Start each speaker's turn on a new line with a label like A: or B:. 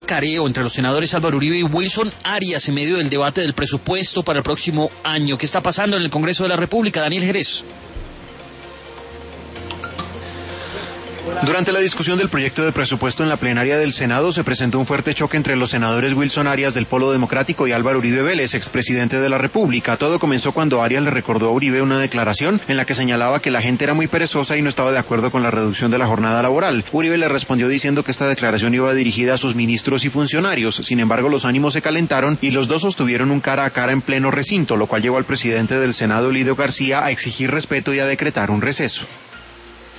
A: Careo entre los senadores Álvaro Uribe y Wilson Arias en medio del debate del presupuesto para el próximo año. ¿Qué está pasando en el Congreso de la República? Daniel Jerez.
B: Durante la discusión del proyecto de presupuesto en la plenaria del Senado se presentó un fuerte choque entre los senadores Wilson Arias del Polo Democrático y Álvaro Uribe Vélez, expresidente de la República. Todo comenzó cuando Arias le recordó a Uribe una declaración en la que señalaba que la gente era muy perezosa y no estaba de acuerdo con la reducción de la jornada laboral. Uribe le respondió diciendo que esta declaración iba dirigida a sus ministros y funcionarios. Sin embargo, los ánimos se calentaron y los dos sostuvieron un cara a cara en pleno recinto, lo cual llevó al presidente del Senado, Lidio García, a exigir respeto y a decretar un receso.